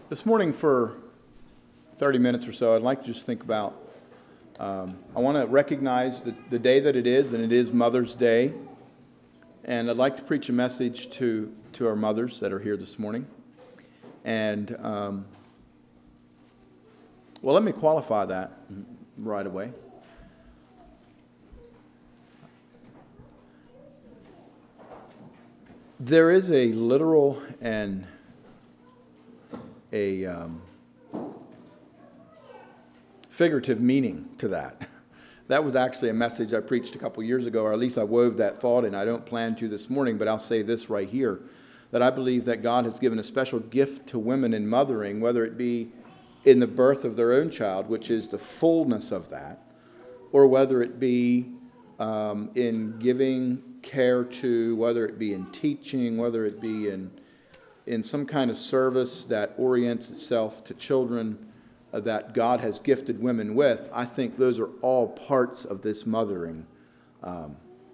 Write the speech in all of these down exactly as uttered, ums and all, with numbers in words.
This morning for thirty minutes or so, I'd like to just think about, um, I want to recognize the, the day that it is, and it is Mother's Day. And I'd like to preach a message to, to our mothers that are here this morning. And, um, well, let me qualify that right away. There is a literal and a um, figurative meaning to that. That was actually a message I preached a couple years ago, or at least I wove that thought, and I don't plan to this morning, but I'll say this right here, that I believe that God has given a special gift to women in mothering, whether it be in the birth of their own child, which is the fullness of that, or whether it be um, in giving care to, whether it be in teaching, whether it be in in some kind of service that orients itself to children uh, that God has gifted women with. I think those are all parts of this mothering, um,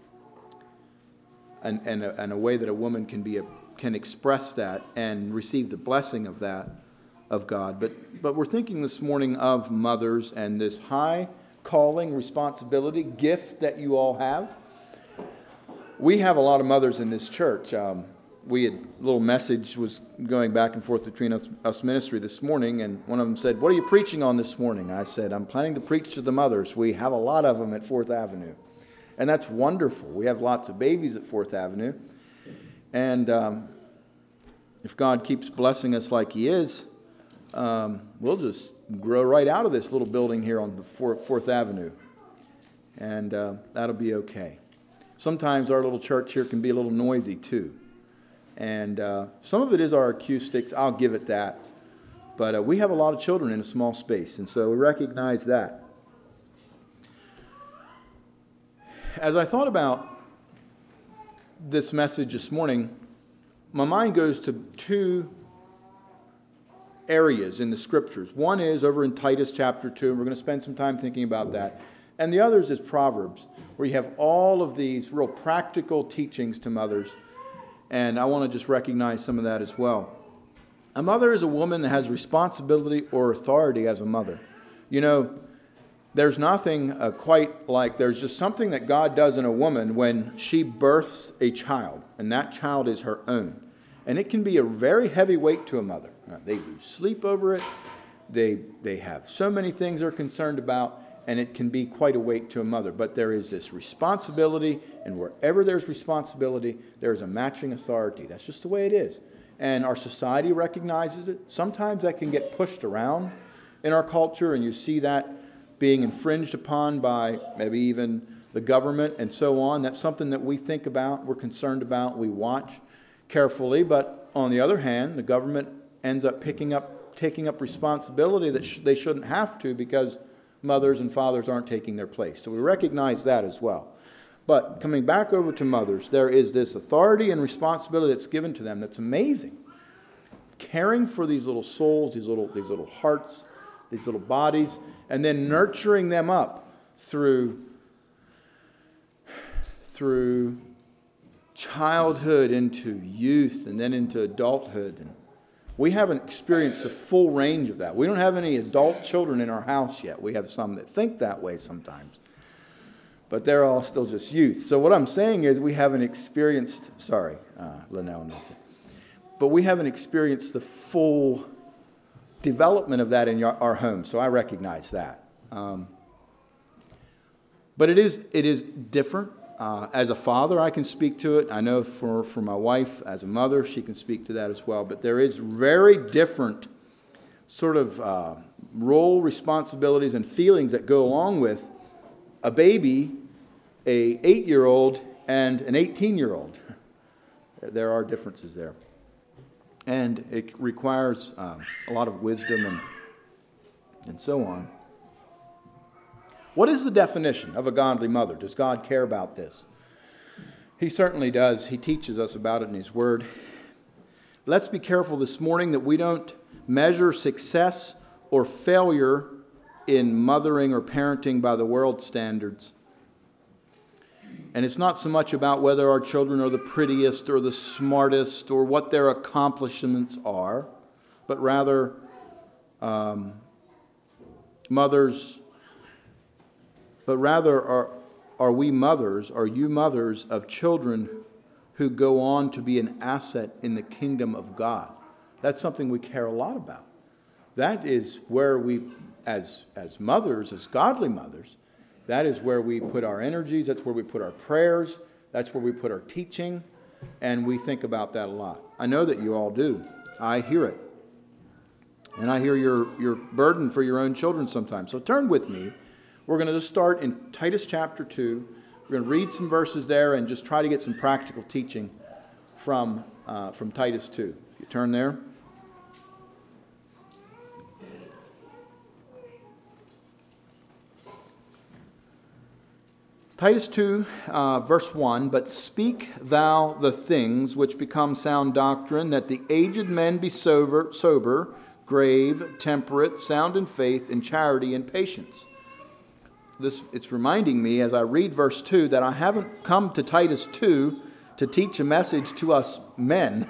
and and a, and a way that a woman can be a, can express that and receive the blessing of that of God. But but we're thinking this morning of mothers and this high calling, responsibility, gift that you all have. We have a lot of mothers in this church. Um, we had a little message was going back and forth between us, us ministry this morning, and one of them said, "What are you preaching on this morning?" I said, "I'm planning to preach to the mothers. We have a lot of them at Fourth Avenue." And that's wonderful. We have lots of babies at Fourth Avenue. And um, if God keeps blessing us like He is, um, we'll just grow right out of this little building here on the Fourth Avenue. And uh, that'll be okay. Sometimes our little church here can be a little noisy too. And uh, some of it is our acoustics, I'll give it that. But uh, we have a lot of children in a small space, and so we recognize that. As I thought about this message this morning, my mind goes to two areas in the Scriptures. One is over in Titus chapter two, and we're going to spend some time thinking about that. And the others is Proverbs, where you have all of these real practical teachings to mothers. And I want to just recognize some of that as well. A mother is a woman that has responsibility or authority as a mother. You know, there's nothing uh, quite like, there's just something that God does in a woman when she births a child, and that child is her own. And it can be a very heavy weight to a mother. Uh, they lose sleep over it. They, they have so many things they're concerned about. And it can be quite a weight to a mother. But there is this responsibility, and wherever there's responsibility, there's a matching authority. That's just the way it is. And our society recognizes it. Sometimes that can get pushed around in our culture, and you see that being infringed upon by maybe even the government and so on. That's something that we think about, we're concerned about, we watch carefully. But on the other hand, the government ends up picking up, taking up responsibility that sh- they shouldn't have to, because mothers and fathers aren't taking their place. So we recognize that as well. But coming back over to mothers, there is this authority and responsibility that's given to them that's amazing. Caring for these little souls, these little, these little hearts, these little bodies, and then nurturing them up through, through childhood into youth and then into adulthood. And we haven't experienced the full range of that. We don't have any adult children in our house yet. We have some that think that way sometimes. But they're all still just youth. So what I'm saying is we haven't experienced, sorry, uh, Linnell needs it. But we haven't experienced the full development of that in your, our home. So I recognize that. Um, but it is it is different. Uh, as a father, I can speak to it. I know for, for my wife, as a mother, she can speak to that as well. But there is very different sort of uh, role, responsibilities, and feelings that go along with a baby, a eight-year-old, and an eighteen-year-old. There are differences there. And it requires um, a lot of wisdom and, and so on. What is the definition of a godly mother? Does God care about this? He certainly does. He teaches us about it in His Word. Let's be careful this morning that we don't measure success or failure in mothering or parenting by the world's standards. And it's not so much about whether our children are the prettiest or the smartest or what their accomplishments are. but rather um, mothers, but rather are, are we mothers, are you mothers of children who go on to be an asset in the kingdom of God? That's something we care a lot about. That is where we, as, as mothers, as godly mothers, that is where we put our energies, that's where we put our prayers, that's where we put our teaching, and we think about that a lot. I know that you all do. I hear it. And I hear your, your burden for your own children sometimes. So turn with me. We're going to just start in Titus chapter two. We're going to read some verses there and just try to get some practical teaching from, uh, from Titus two. If you turn there. Titus two, uh, verse one, "But speak thou the things which become sound doctrine, that the aged men be sober, sober, grave, temperate, sound in faith, in charity, and patience." This, it's reminding me as I read verse two that I haven't come to Titus two to teach a message to us men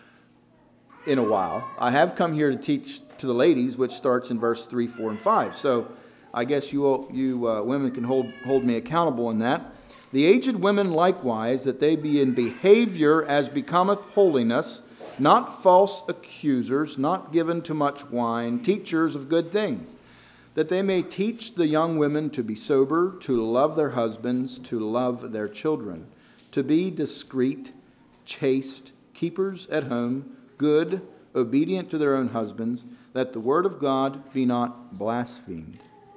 in a while. I have come here to teach to the ladies, which starts in verse three, four, and five. So I guess you all, you uh, women can hold, hold me accountable in that. "The aged women likewise, that they be in behavior as becometh holiness, not false accusers, not given to much wine, teachers of good things, that they may teach the young women to be sober, to love their husbands, to love their children, to be discreet, chaste, keepers at home, good, obedient to their own husbands, that the word of God be not blasphemed."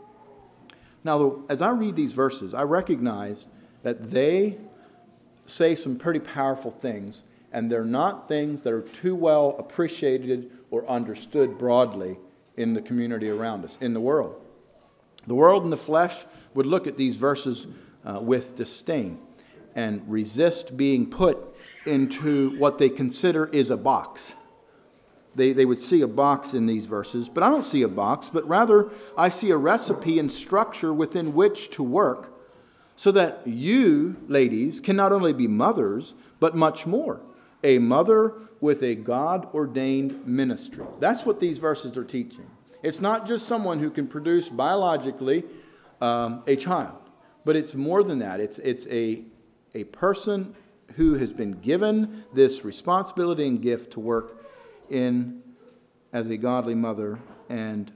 Now, as I read these verses, I recognize that they say some pretty powerful things, and they're not things that are too well appreciated or understood broadly in the community around us, in the world. The world in the flesh would look at these verses uh, with disdain and resist being put into what they consider is a box. They, they would see a box in these verses, but I don't see a box, but rather I see a recipe and structure within which to work so that you, ladies, can not only be mothers, but much more. A mother with a God-ordained ministry. That's what these verses are teaching. It's not just someone who can produce biologically um, a child, but it's more than that. It's, it's a, a person who has been given this responsibility and gift to work in as a godly mother, and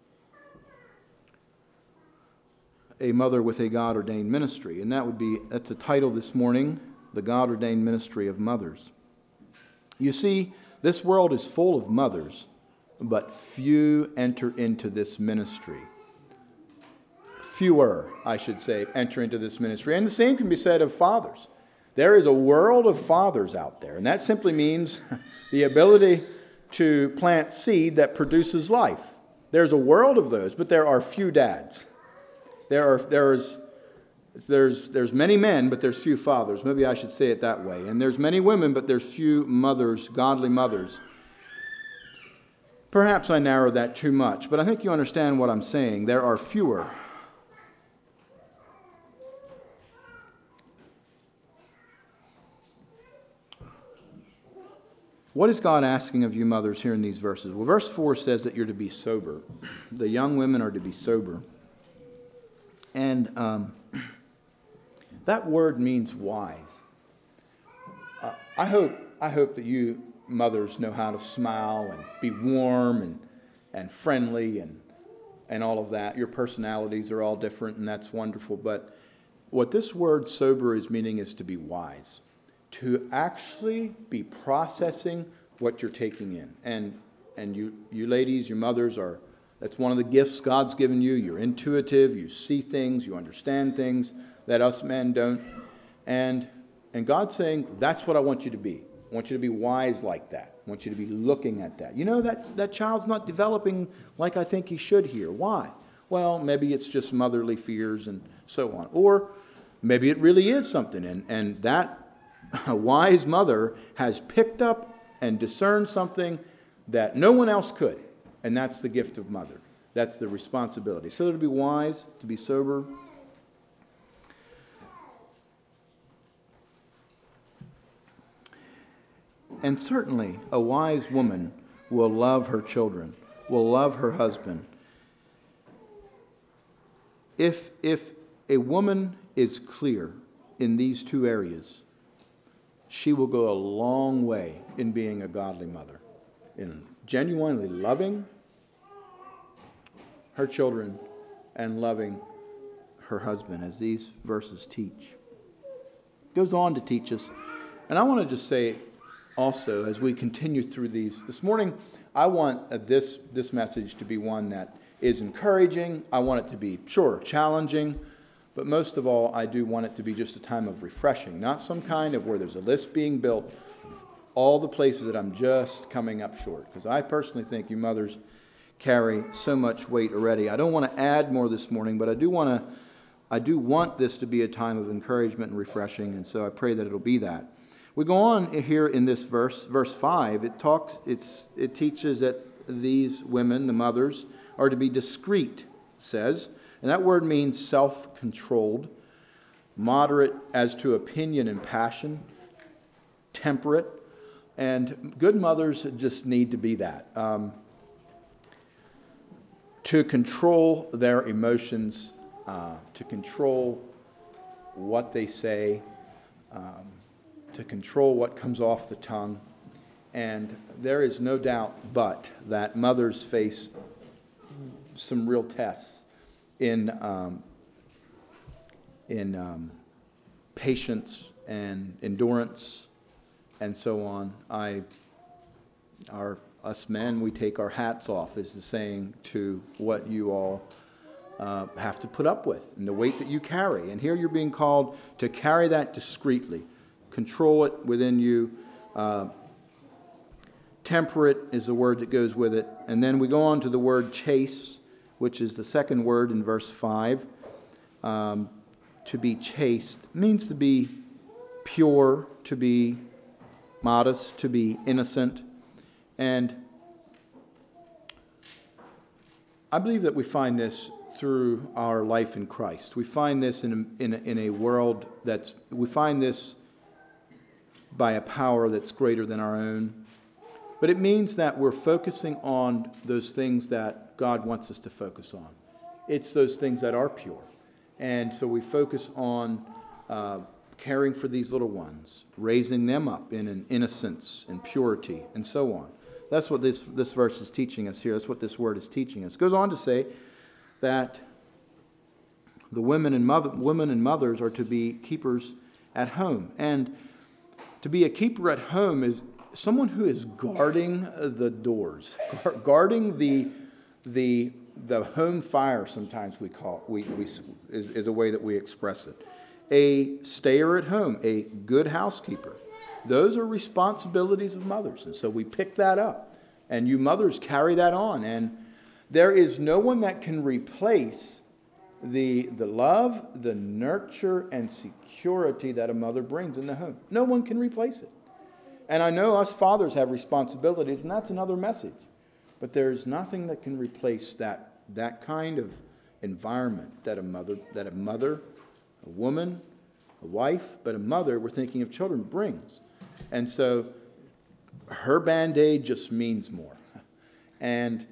a mother with a God-ordained ministry. And that would be, that's a title this morning, the God-ordained ministry of mothers. You see, this world is full of mothers, but few enter into this ministry. Fewer, I should say, enter into this ministry. And the same can be said of fathers. There is a world of fathers out there, and that simply means the ability to plant seed that produces life. There's a world of those, but there are few dads. There are there's there's there's many men, but there's few fathers. Maybe I should say it that way. And there's many women, but there's few mothers, godly mothers. Perhaps I narrowed that too much, but I think you understand what I'm saying. There are fewer. What is God asking of you mothers here in these verses? Well, verse four says that you're to be sober. The young women are to be sober. And um, that word means wise. Uh, I hope I hope that you mothers know how to smile and be warm and, and friendly and, and all of that. Your personalities are all different, and that's wonderful. But what this word sober is meaning is to be wise. To actually be processing what you're taking in. And and you you ladies, your mothers are, that's one of the gifts God's given you. You're intuitive, you see things, you understand things that us men don't. And and God's saying, that's what I want you to be. I want you to be wise like that. I want you to be looking at that. You know, that, that child's not developing like I think he should here. Why? Well, maybe it's just motherly fears and so on. Or maybe it really is something, and, and that a wise mother has picked up and discerned something that no one else could. And that's the gift of mother. That's the responsibility. So to be wise, to be sober. And certainly a wise woman will love her children, will love her husband. If, if a woman is clear in these two areas, she will go a long way in being a godly mother, in genuinely loving her children and loving her husband, as these verses teach. It goes on to teach us. And I want to just say also, as we continue through these, this morning, I want uh, this, this message to be one that is encouraging. I want it to be, sure, challenging, but most of all, I do want it to be just a time of refreshing, not some kind of where there's a list being built, all the places that I'm just coming up short. Because I personally think you mothers carry so much weight already. I don't want to add more this morning, but I do want to, I do want this to be a time of encouragement and refreshing, and so I pray that it'll be that. We go on here in this verse, verse five, it talks, it's, it teaches that these women, the mothers, are to be discreet, it says. And that word means self-controlled, moderate as to opinion and passion, temperate. And good mothers just need to be that. Um, to control their emotions, uh, to control what they say, um, to control what comes off the tongue. And there is no doubt but that mothers face some real tests in um, in um, patience and endurance and so on. I, our us men, we take our hats off, is the saying, to what you all uh, have to put up with and the weight that you carry. And here you're being called to carry that discreetly, control it within you. Uh, temperate is the word that goes with it. And then we go on to the word chaste, which is the second word in verse five. Um, to be chaste means to be pure, to be modest, to be innocent. And I believe that we find this through our life in Christ. We find this in a, in a, in a world that's, we find this by a power that's greater than our own. But it means that we're focusing on those things that God wants us to focus on. It's those things that are pure. And so we focus on uh, caring for these little ones, raising them up in an innocence and purity and so on. That's what this, this verse is teaching us here. That's what this word is teaching us. It goes on to say that the women and mother, women and mothers are to be keepers at home. And to be a keeper at home is someone who is guarding the doors, guarding the the the home fire. Sometimes we call it, we we is, is a way that we express it. A stayer at home, a good housekeeper. Those are responsibilities of mothers, and so we pick that up, and you mothers carry that on. And there is no one that can replace the the love, the nurture, and security that a mother brings in the home. No one can replace it. And I know us fathers have responsibilities, and that's another message. But there's nothing that can replace that that kind of environment that a mother, that a mother, a woman, a wife, but a mother, we're thinking of children, brings. And so her Band-Aid just means more. And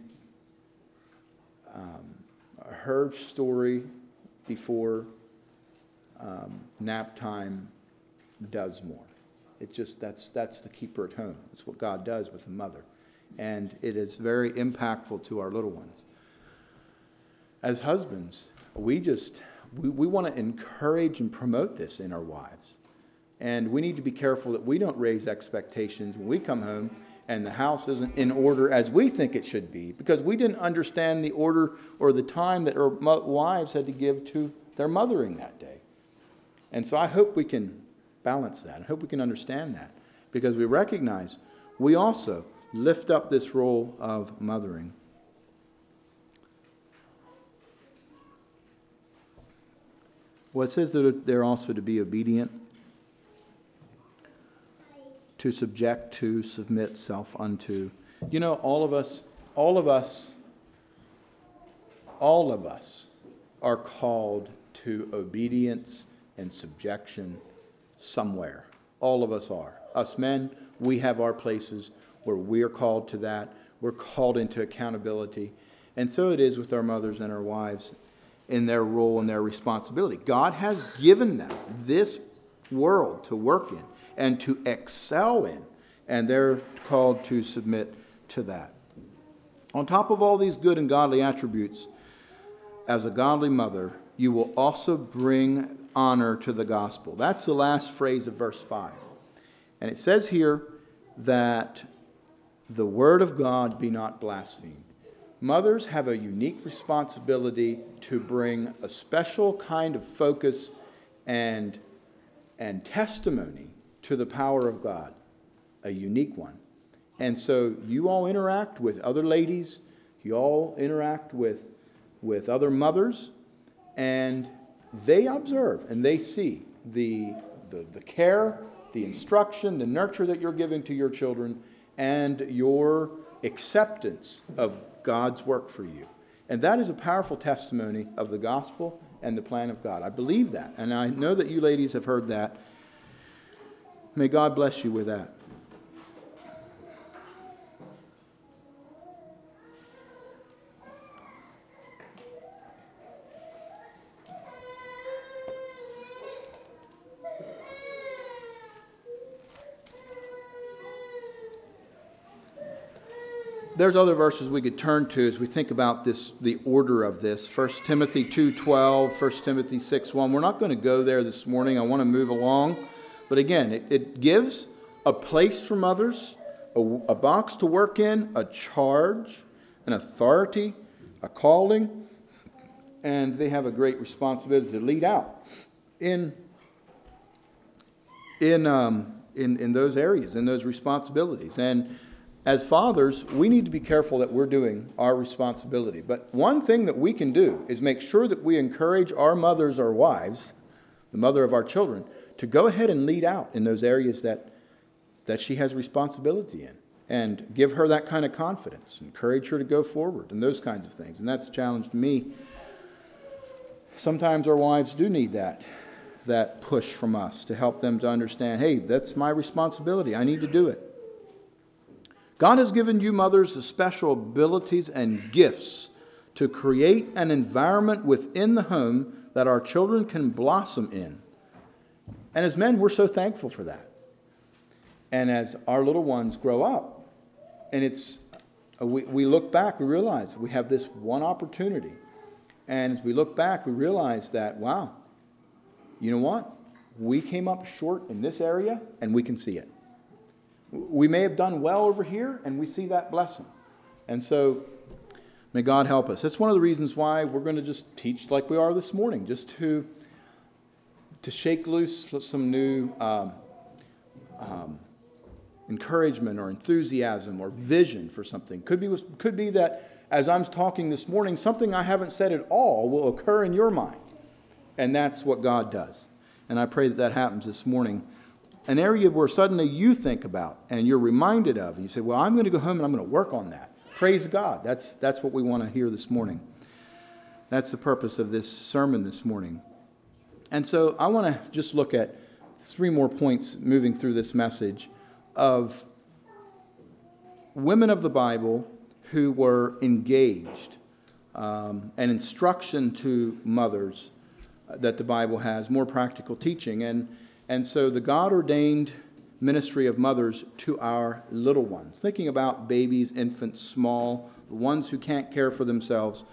um, her story before um, nap time does more. It just, that's that's the keeper at home. It's what God does with a mother. And it is very impactful to our little ones. As husbands, we just, we, we want to encourage and promote this in our wives. And we need to be careful that we don't raise expectations when we come home and the house isn't in order as we think it should be, because we didn't understand the order or the time that our wives had to give to their mothering that day. And so I hope we can balance that. I hope we can understand that, because we recognize we also lift up this role of mothering. Well, it says that they're also to be obedient, to subject to, submit self unto. You know, all of us, all of us, all of us are called to obedience and subjection somewhere. All of us are. Us men, we have our places where we are called to that. we're called into accountability. And so it is with our mothers and our wives in their role and their responsibility. God has given them this world to work in and to excel in, and they're called to submit to that. On top of all these good and godly attributes, as a godly mother, you will also bring honor to the gospel. That's the last phrase of verse five. And it says here that the word of God be not blasphemed. Mothers have a unique responsibility to bring a special kind of focus and, and testimony to the power of God, a unique one. And so you all interact with other ladies, you all interact with, with other mothers, and they observe and they see the, the, the care, the instruction, the nurture that you're giving to your children, and your acceptance of God's work for you. And that is a powerful testimony of the gospel and the plan of God. I believe that, and I know that you ladies have heard that. May God bless you with that. There's other verses we could turn to as we think about this, the order of this. First Timothy two twelve, First Timothy six one. We're not going to go there this morning. I want to move along. But again, it, it gives a place for mothers, a, a box to work in, a charge, an authority, a calling, and they have a great responsibility to lead out in, in, um, in, in those areas, in those responsibilities. And as fathers, we need to be careful that we're doing our responsibility. But one thing that we can do is make sure that we encourage our mothers, our wives, the mother of our children, to go ahead and lead out in those areas that, that she has responsibility in. And give her that kind of confidence. Encourage her to go forward and those kinds of things. And that's a challenge to me. Sometimes our wives do need that, that push from us to help them to understand, hey, that's my responsibility. I need to do it. God has given you mothers the special abilities and gifts to create an environment within the home that our children can blossom in. And as men, we're so thankful for that. And as our little ones grow up, and it's we, we look back, we realize we have this one opportunity. And as we look back, we realize that, wow, you know what? We came up short in this area, and we can see it. We may have done well over here, and we see that blessing. And so, may God help us. That's one of the reasons why we're going to just teach like we are this morning, just to, to shake loose some new um, um, encouragement or enthusiasm or vision for something. Could be, could be that as I'm talking this morning, something I haven't said at all will occur in your mind. And that's what God does. And I pray that that happens this morning. An area where suddenly you think about and you're reminded of. And you say, well, I'm going to go home and I'm going to work on that. Praise God. That's, that's what we want to hear this morning. That's the purpose of this sermon this morning. And so I want to just look at three more points moving through this message of women of the Bible who were engaged, um, and instruction to mothers that the Bible has, more practical teaching. And And so the God-ordained ministry of mothers to our little ones, thinking about babies, infants, small, the ones who can't care for themselves.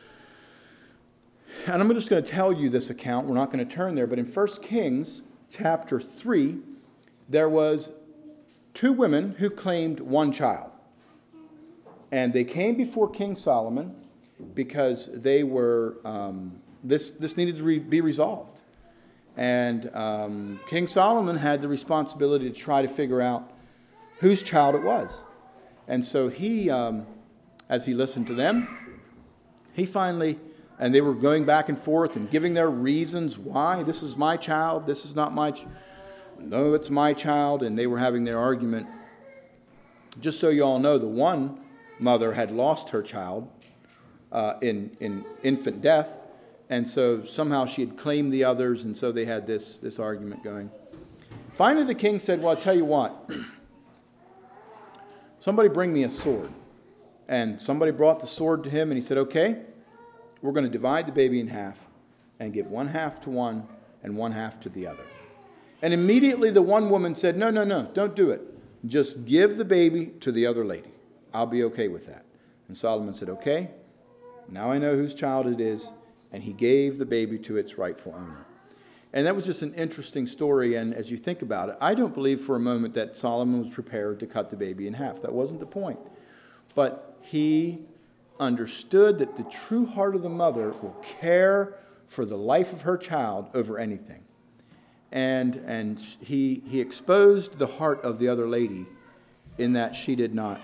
And I'm just going to tell you this account. We're not going to turn there. But in First Kings chapter three, there was two women who claimed one child. And they came before King Solomon because they were, um, this, this needed to re- be resolved. And um, King Solomon had the responsibility to try to figure out whose child it was. And so he, um, as he listened to them, he finally, and they were going back and forth and giving their reasons why this is my child, this is not my child. No, it's my child. And they were having their argument. Just so you all know, the one mother had lost her child uh, in, in infant death. And so somehow she had claimed the others, and so they had this, this argument going. Finally, the king said, well, I'll tell you what. Somebody bring me a sword. And somebody brought the sword to him, and he said, okay, we're going to divide the baby in half and give one half to one and one half to the other. And immediately the one woman said, no, no, no, don't do it. Just give the baby to the other lady. I'll be okay with that. And Solomon said, okay, now I know whose child it is. And he gave the baby to its rightful owner. And that was just an interesting story. And as you think about it, I don't believe for a moment that Solomon was prepared to cut the baby in half. That wasn't the point. But he understood that the true heart of the mother will care for the life of her child over anything. And and he he exposed the heart of the other lady in that she did not.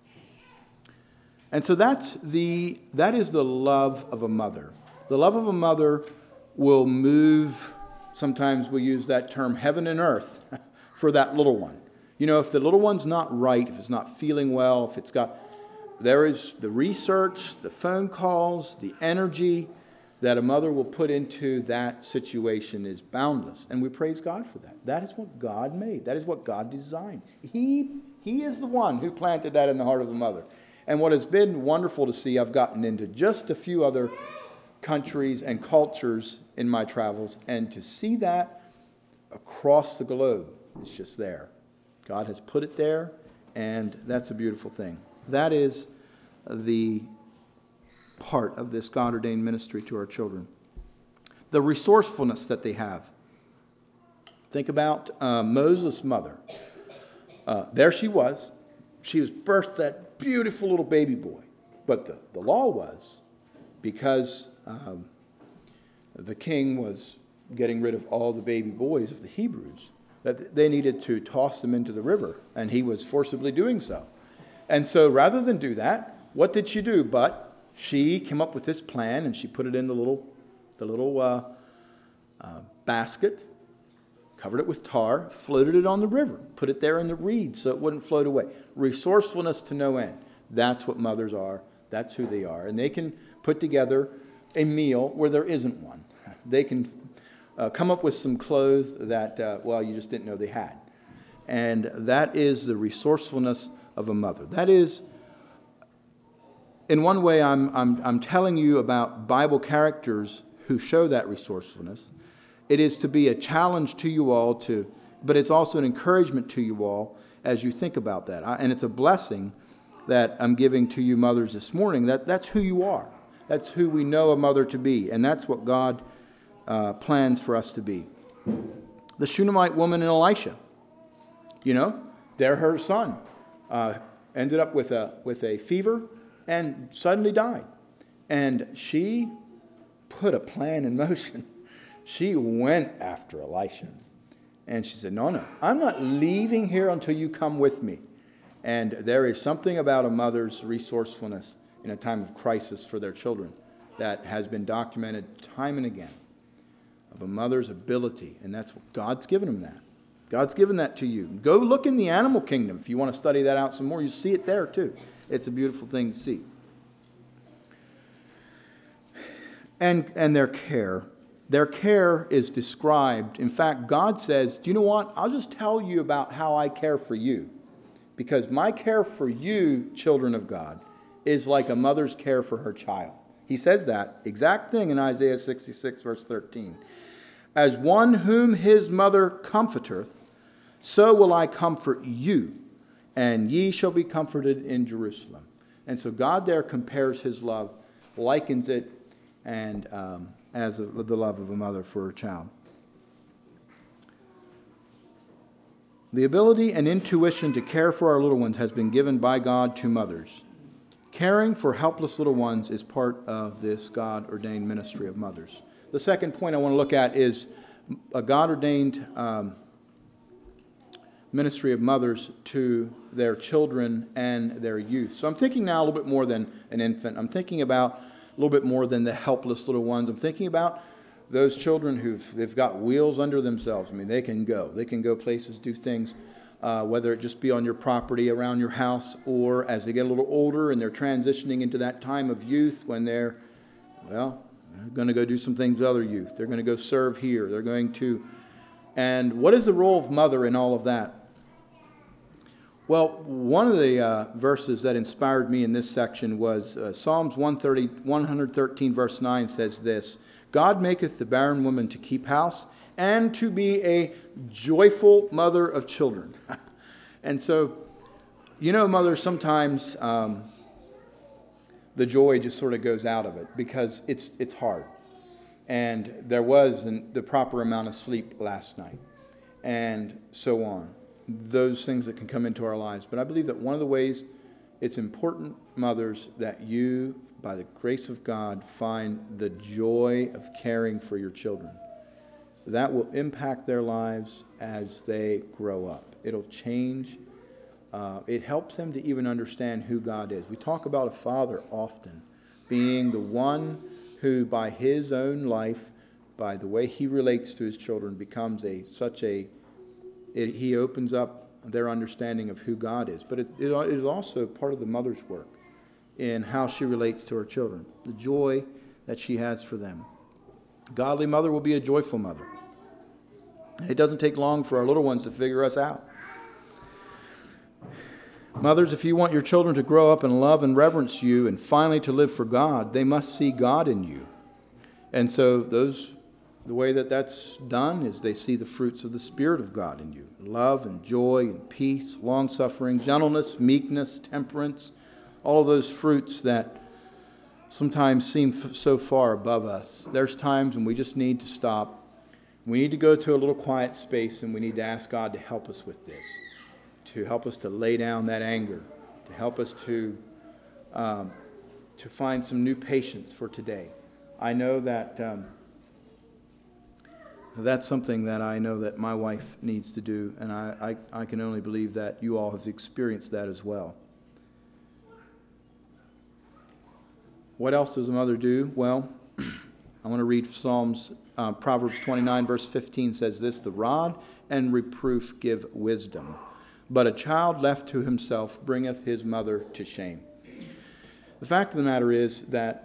And so that's the that is the love of a mother. The love of a mother will move, sometimes we use that term, heaven and earth for that little one. You know, if the little one's not right, if it's not feeling well, if it's got, there is the research, the phone calls, the energy that a mother will put into that situation is boundless. And we praise God for that. That is what God made. That is what God designed. He, he is the one who planted that in the heart of the mother. And what has been wonderful to see, I've gotten into just a few other countries and cultures in my travels, and to see that across the globe, it's just there. God has put it there, and that's a beautiful thing. That is the part of this God-ordained ministry to our children. The resourcefulness that they have. Think about uh, Moses' mother. Uh, there she was. She was birthed that beautiful little baby boy. But the, the law was, because um, the king was getting rid of all the baby boys of the Hebrews, that they needed to toss them into the river, and he was forcibly doing so. And so rather than do that, what did she do? But she came up with this plan, and she put it in the little, the little uh, uh, basket, covered it with tar, floated it on the river, put it there in the reeds so it wouldn't float away. Resourcefulness to no end. That's what mothers are. That's who they are. And they can put together a meal where there isn't one. They can uh, come up with some clothes that, uh, well, you just didn't know they had. And that is the resourcefulness of a mother. That is, in one way, I'm, I'm, I'm telling you about Bible characters who show that resourcefulness. It is to be a challenge to you all, to, but it's also an encouragement to you all as you think about that. I, and it's a blessing that I'm giving to you mothers this morning. That, that's who you are. That's who we know a mother to be. And that's what God uh, plans for us to be. The Shunammite woman and Elisha. You know, they're her son. Uh, ended up with a, with a fever and suddenly died. And she put a plan in motion. She went after Elisha. And she said, no, no, I'm not leaving here until you come with me. And there is something about a mother's resourcefulness in a time of crisis for their children that has been documented time and again, of a mother's ability. And that's what God's given them that. God's given that to you. Go look in the animal kingdom. If you want to study that out some more, you see it there too. It's a beautiful thing to see. And, and their care. Their care is described. In fact, God says, do you know what? I'll just tell you about how I care for you. Because my care for you, children of God, is like a mother's care for her child. He says that exact thing in Isaiah sixty-six, verse thirteen. As one whom his mother comforteth, so will I comfort you, and ye shall be comforted in Jerusalem. And so God there compares his love, likens it, and um, as a, the love of a mother for her child. The ability and intuition to care for our little ones has been given by God to mothers. Caring for helpless little ones is part of this God-ordained ministry of mothers. The second point I want to look at is a God-ordained um, ministry of mothers to their children and their youth. So I'm thinking now a little bit more than an infant. I'm thinking about a little bit more than the helpless little ones. I'm thinking about those children who've they've got wheels under themselves. I mean, they can go. They can go places, do things, uh, whether it just be on your property, around your house, or as they get a little older and they're transitioning into that time of youth when they're, well, they're going to go do some things with other youth. They're going to go serve here. They're going to... And what is the role of mother in all of that? Well, one of the uh, verses that inspired me in this section was uh, Psalms one thirty, one thirteen, verse nine says this: God maketh the barren woman to keep house and to be a joyful mother of children. And so, you know, mothers, sometimes um, the joy just sort of goes out of it because it's it's hard. And there wasn't the proper amount of sleep last night, and so on. Those things that can come into our lives. But I believe that one of the ways it's important, mothers, that you, by the grace of God, find the joy of caring for your children. That will impact their lives as they grow up. It'll change. Uh, it helps them to even understand who God is. We talk about a father often being the one who, by his own life, by the way he relates to his children, becomes a such a It, he opens up their understanding of who God is. But it, it is also part of the mother's work in how she relates to her children, the joy that she has for them. A godly mother will be a joyful mother. It doesn't take long for our little ones to figure us out. Mothers, if you want your children to grow up and love and reverence you and finally to live for God, they must see God in you. And so those The way that that's done is they see the fruits of the Spirit of God in you. Love and joy and peace, long-suffering, gentleness, meekness, temperance. All of those fruits that sometimes seem f- so far above us. There's times when we just need to stop. We need to go to a little quiet space and we need to ask God to help us with this. To help us to lay down that anger. To help us to, um, to find some new patience for today. I know that... Um, That's something that I know that my wife needs to do, and I, I, I can only believe that you all have experienced that as well. What else does a mother do? Well, I want to read Psalms, uh, Proverbs twenty-nine, verse fifteen says this: the rod and reproof give wisdom, but a child left to himself bringeth his mother to shame. The fact of the matter is that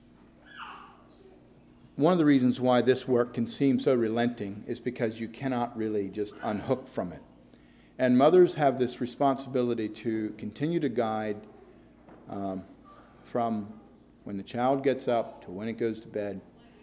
one of the reasons why this work can seem so relenting is because you cannot really just unhook from it. And mothers have this responsibility to continue to guide um, from when the child gets up to when it goes to bed.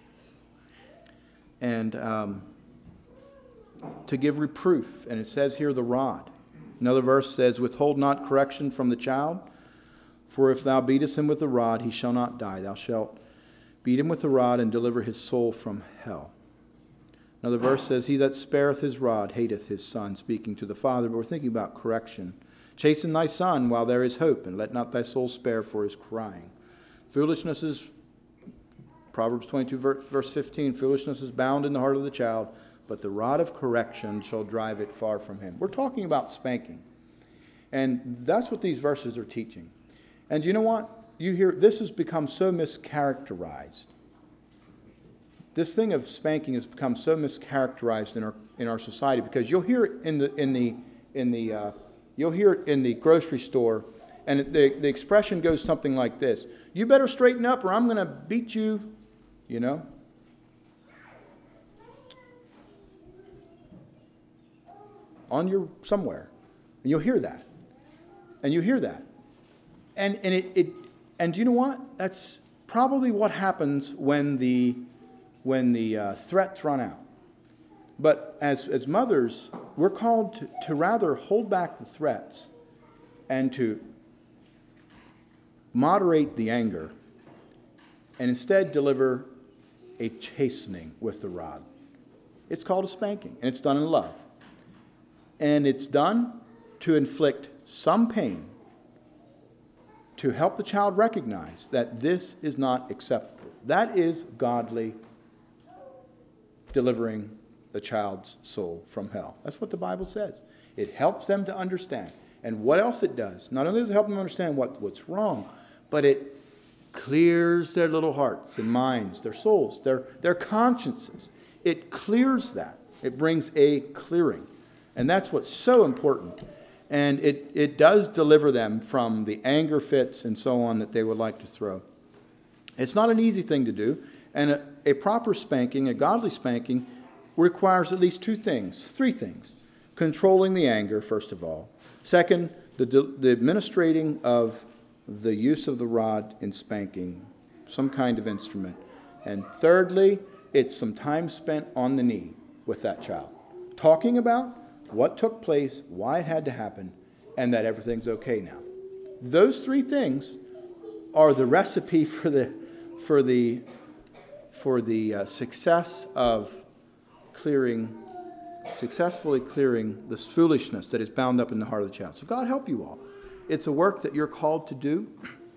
And um, to give reproof. And it says here, the rod. Another verse says, withhold not correction from the child, for if thou beatest him with the rod, he shall not die. Thou shalt beat him with the rod and deliver his soul from hell. Another verse says, he that spareth his rod hateth his son, speaking to the father. But we're thinking about correction. Chasten thy son while there is hope, and let not thy soul spare for his crying. Foolishness is, Proverbs twenty-two, verse fifteen, foolishness is bound in the heart of the child, but the rod of correction shall drive it far from him. We're talking about spanking. And that's what these verses are teaching. And you know what? You hear this has become so mischaracterized. This thing of spanking has become so mischaracterized in our in our society because you'll hear it in the in the in the uh, you'll hear it in the grocery store, and the the expression goes something like this: "You better straighten up, or I'm going to beat you," you know. On your somewhere, and you'll hear that, and you hear that, and and it it. And you know what? That's probably what happens when the when the uh, threats run out. But as as mothers, we're called to, to rather hold back the threats and to moderate the anger and instead deliver a chastening with the rod. It's called a spanking, and it's done in love. And it's done to inflict some pain, to help the child recognize that this is not acceptable. That is godly delivering the child's soul from hell. That's what the Bible says. It helps them to understand. And what else it does? Not only does it help them understand what, what's wrong, but it clears their little hearts and minds, their souls, their, their consciences. It clears that. It brings a clearing. And that's what's so important. And it, it does deliver them from the anger fits and so on that they would like to throw. It's not an easy thing to do. And a, a proper spanking, a godly spanking, requires at least two things, three things. Controlling the anger, first of all. Second, The, the administrating of the use of the rod in spanking, some kind of instrument. And thirdly, it's some time spent on the knee with that child, talking about what took place, why it had to happen, and that everything's okay now. Those three things are the recipe for the for the for the uh, success of clearing, successfully clearing this foolishness that is bound up in the heart of the child. So God help you all. It's a work that you're called to do.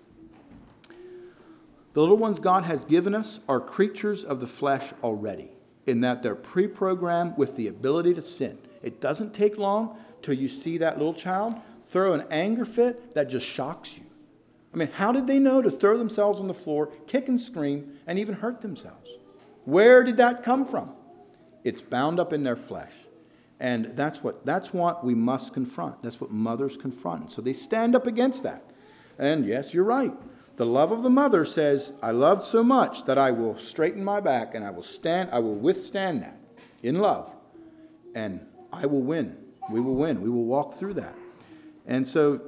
The little ones God has given us are creatures of the flesh already, in that they're pre-programmed with the ability to sin. It doesn't take long till you see that little child throw an anger fit that just shocks you. I mean, how did they know to throw themselves on the floor, kick and scream, and even hurt themselves? Where did that come from? It's bound up in their flesh. And that's what that's what we must confront. That's what mothers confront. So they stand up against that. And yes, you're right. The love of the mother says, I love so much that I will straighten my back and I will stand, I will withstand that in love. And I will win. We will win. We will walk through that. And so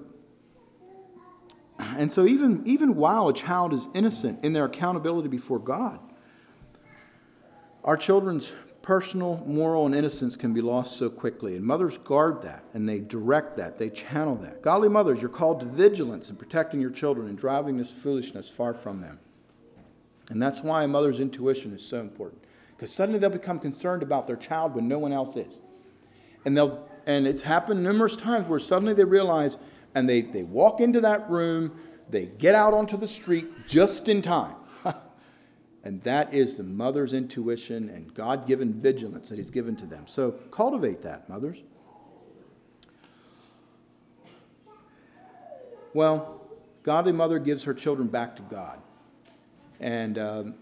And so even, even while a child is innocent in their accountability before God, our children's personal, moral, and innocence can be lost so quickly. And mothers guard that, and they direct that, they channel that. Godly mothers, you're called to vigilance in protecting your children and driving this foolishness far from them. And that's why a mother's intuition is so important. Because suddenly they'll become concerned about their child when no one else is. And they'll and it's happened numerous times where suddenly they realize, and they, they walk into that room, they get out onto the street just in time. And that is the mother's intuition and God-given vigilance that he's given to them. So cultivate that, mothers. Well, godly mother gives her children back to God. And um,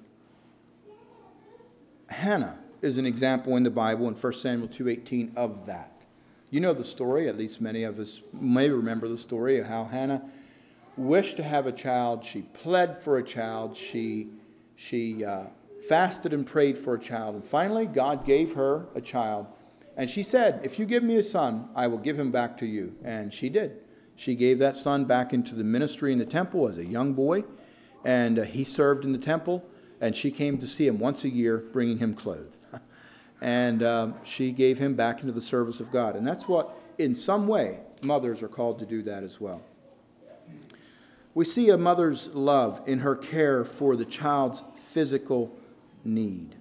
Hannah is an example in the Bible in First Samuel two eighteen of that. You know the story, at least many of us may remember the story of how Hannah wished to have a child. She pled for a child. She, she uh, fasted and prayed for a child. And finally, God gave her a child. And she said, if you give me a son, I will give him back to you. And she did. She gave that son back into the ministry in the temple as a young boy. And uh, he served in the temple. And she came to see him once a year, bringing him clothes. And um, she gave him back into the service of God. And that's what, in some way, mothers are called to do that as well. We see a mother's love in her care for the child's physical need.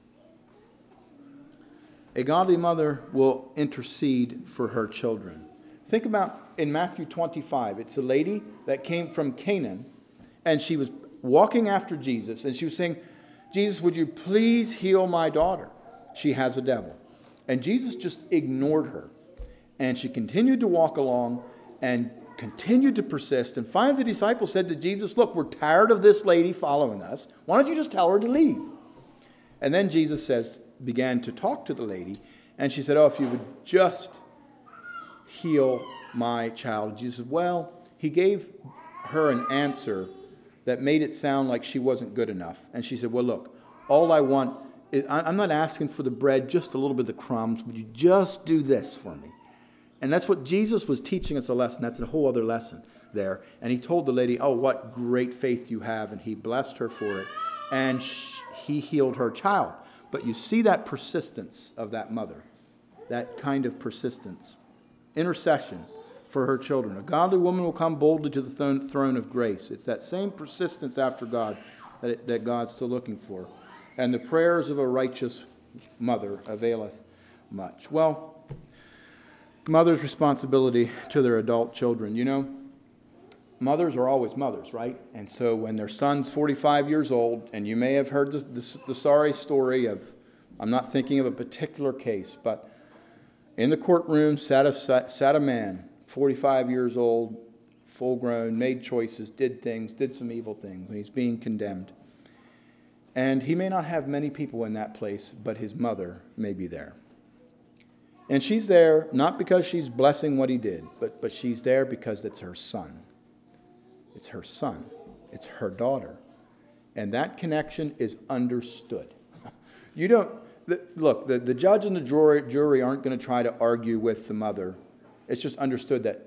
A godly mother will intercede for her children. Think about in Matthew twenty-five. It's a lady that came from Canaan, and she was walking after Jesus, and she was saying, Jesus, would you please heal my daughter? She has a devil. And Jesus just ignored her. And she continued to walk along and continued to persist. And finally the disciples said to Jesus, look, we're tired of this lady following us. Why don't you just tell her to leave? And then Jesus says, began to talk to the lady. And she said, oh, if you would just heal my child. And Jesus said, well, he gave her an answer that made it sound like she wasn't good enough. And she said, well, look, all I want I'm not asking for the bread, just a little bit of the crumbs. Would you just do this for me? And that's what Jesus was teaching us a lesson. That's a whole other lesson there. And he told the lady, oh, what great faith you have. And he blessed her for it. And he healed her child. But you see that persistence of that mother, that kind of persistence. Intercession for her children. A godly woman will come boldly to the throne of grace. It's that same persistence after God that, it, that God's still looking for. And the prayers of a righteous mother availeth much. Well, mother's responsibility to their adult children. You know, mothers are always mothers, right? And so when their son's forty-five years old, and you may have heard this, this, the sorry story of, I'm not thinking of a particular case, but in the courtroom sat a, sat a man, forty-five years old, full grown, made choices, did things, did some evil things, and he's being condemned. And he may not have many people in that place, but his mother may be there. And she's there not because she's blessing what he did, but, but she's there because it's her son. It's her son. It's her daughter. And that connection is understood. You don't, the, look, the, the judge and the jury, jury aren't going to try to argue with the mother. It's just understood that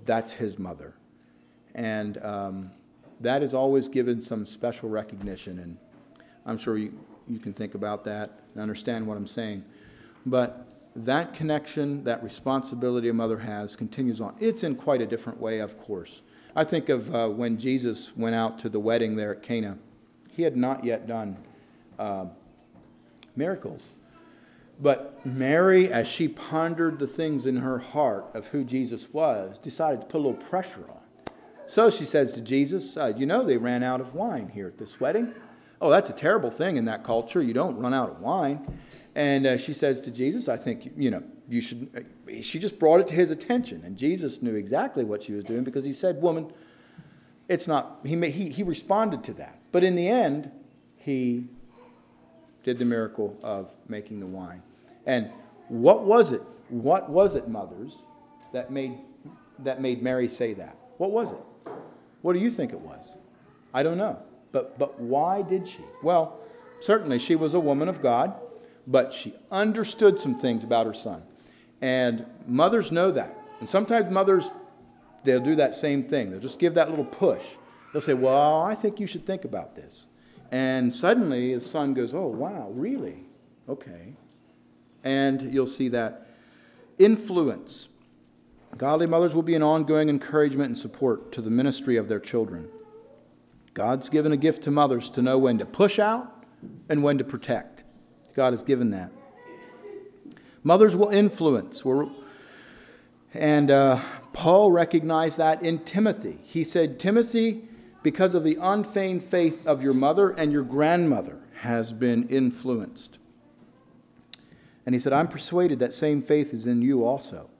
that's his mother. And um, that is always given some special recognition. And I'm sure you, you can think about that and understand what I'm saying. But that connection, that responsibility a mother has continues on. It's in quite a different way, of course. I think of uh, when Jesus went out to the wedding there at Cana. He had not yet done uh, miracles. But Mary, as she pondered the things in her heart of who Jesus was, decided to put a little pressure on. So she says to Jesus, uh, you know, they ran out of wine here at this wedding. Oh, that's a terrible thing in that culture. You don't run out of wine. And uh, she says to Jesus, I think, you know, you should. Uh, she just brought it to his attention. And Jesus knew exactly what she was doing because he said, woman, it's not, he, he, he responded to that. But in the end, he did the miracle of making the wine. And what was it? What was it, mothers, that made that made Mary say that? What was it? What do you think it was? I don't know. But but why did she? Well, certainly she was a woman of God, but she understood some things about her son. And mothers know that. And sometimes mothers, they'll do that same thing. They'll just give that little push. They'll say, well, I think you should think about this. And suddenly his son goes, oh, wow, really? Okay. And you'll see that influence. Godly mothers will be an ongoing encouragement and support to the ministry of their children. God's given a gift to mothers to know when to push out and when to protect. God has given that. Mothers will influence. And uh, Paul recognized that in Timothy. He said, Timothy, because of the unfeigned faith of your mother and your grandmother, has been influenced. And he said, I'm persuaded that same faith is in you also.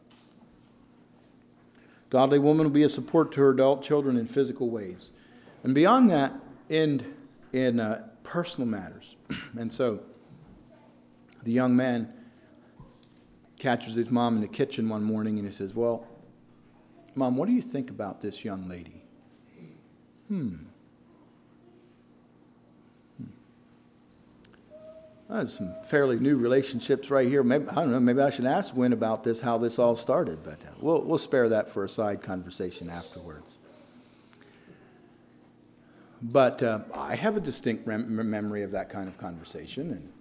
Godly woman will be a support to her adult children in physical ways. And beyond that, in, in uh, personal matters. And so, the young man catches his mom in the kitchen one morning and he says, well, Mom, what do you think about this young lady? Hmm. There's some fairly new relationships right here. Maybe, I don't know, maybe I should ask Wynn about this, how this all started, but we'll, we'll spare that for a side conversation afterwards. But uh, I have a distinct rem- memory of that kind of conversation, and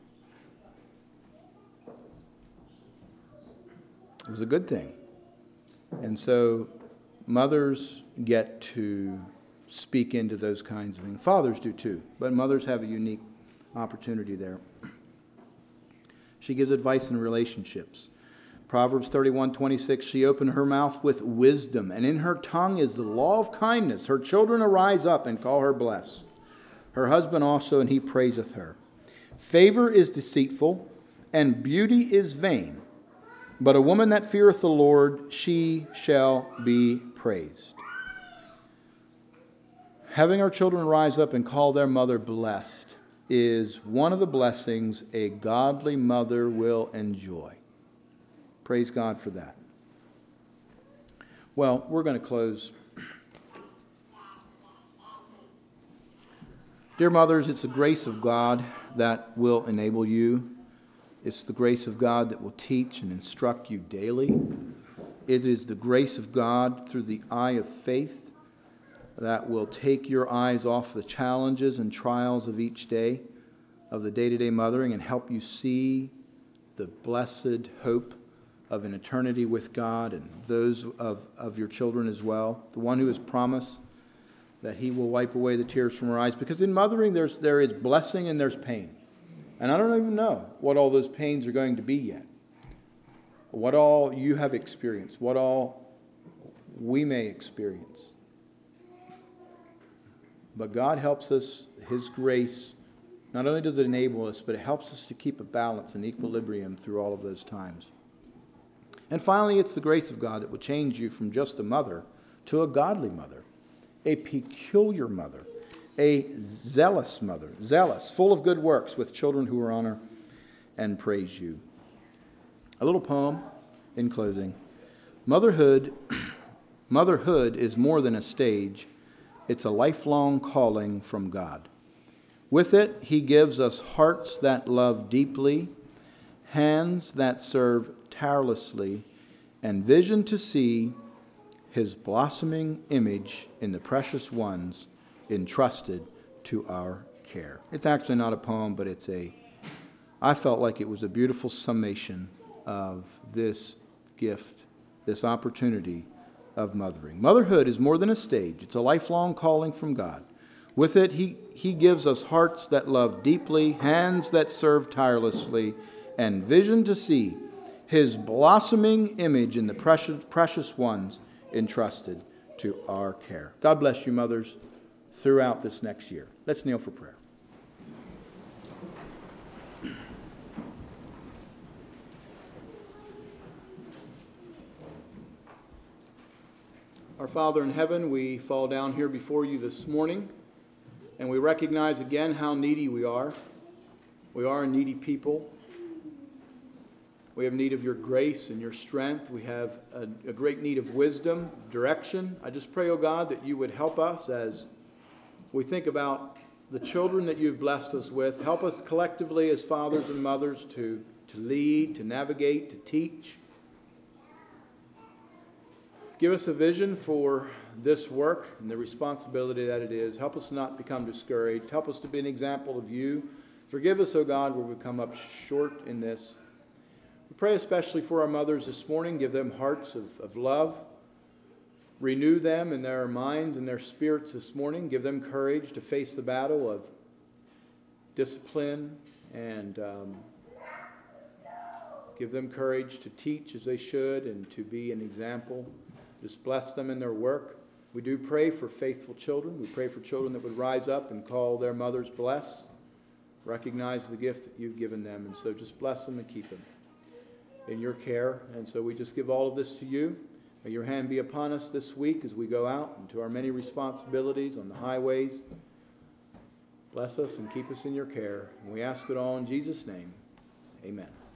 it was a good thing. And so mothers get to speak into those kinds of things. Fathers do too, but mothers have a unique opportunity there. She gives advice in relationships. Proverbs thirty-one twenty-six, she opened her mouth with wisdom, and in her tongue is the law of kindness. Her children arise up and call her blessed. Her husband also, and he praiseth her. Favor is deceitful, and beauty is vain. But a woman that feareth the Lord, she shall be praised. Having our children rise up and call their mother blessed is one of the blessings a godly mother will enjoy. Praise God for that. Well, we're going to close. Dear mothers, it's the grace of God that will enable you. It's the grace of God that will teach and instruct you daily. It is the grace of God through the eye of faith that will take your eyes off the challenges and trials of each day, of the day-to-day mothering, and help you see the blessed hope of an eternity with God and those of, of your children as well. The one who has promised that he will wipe away the tears from our eyes. Because in mothering, there's, there is blessing and there's pain. And I don't even know what all those pains are going to be yet. What all you have experienced. What all we may experience. But God helps us, his grace, not only does it enable us, but it helps us to keep a balance and equilibrium through all of those times. And finally, it's the grace of God that will change you from just a mother to a godly mother, a peculiar mother, a zealous mother, zealous, full of good works, with children who will honor and praise you. A little poem in closing. Motherhood, motherhood is more than a stage. It's a lifelong calling from God. With it, he gives us hearts that love deeply, hands that serve tirelessly, and vision to see his blossoming image in the precious ones entrusted to our care. It's actually not a poem, but it's a, I felt like it was a beautiful summation of this gift, this opportunity of mothering. Motherhood is more than a stage. It's a lifelong calling from God. With it, he, he gives us hearts that love deeply, hands that serve tirelessly, and vision to see his blossoming image in the precious, precious ones entrusted to our care. God bless you, mothers, throughout this next year. Let's kneel for prayer. Our Father in heaven, we fall down here before you this morning, and we recognize again how needy we are. We are a needy people. We have need of your grace and your strength. We have a, a great need of wisdom, direction. I just pray, oh God, that you would help us as we think about the children that you've blessed us with. Help us collectively as fathers and mothers to, to lead, to navigate, to teach. Give us a vision for this work and the responsibility that it is. Help us not become discouraged. Help us to be an example of you. Forgive us, O God, where we come up short in this. We pray especially for our mothers this morning. Give them hearts of, of love. Renew them in their minds and their spirits this morning. Give them courage to face the battle of discipline and um, give them courage to teach as they should and to be an example. Just bless them in their work. We do pray for faithful children. We pray for children that would rise up and call their mothers blessed, recognize the gift that you've given them, and so just bless them and keep them in your care. And so we just give all of this to you. May your hand be upon us this week as we go out into our many responsibilities on the highways. Bless us and keep us in your care. And we ask it all in Jesus' name. Amen.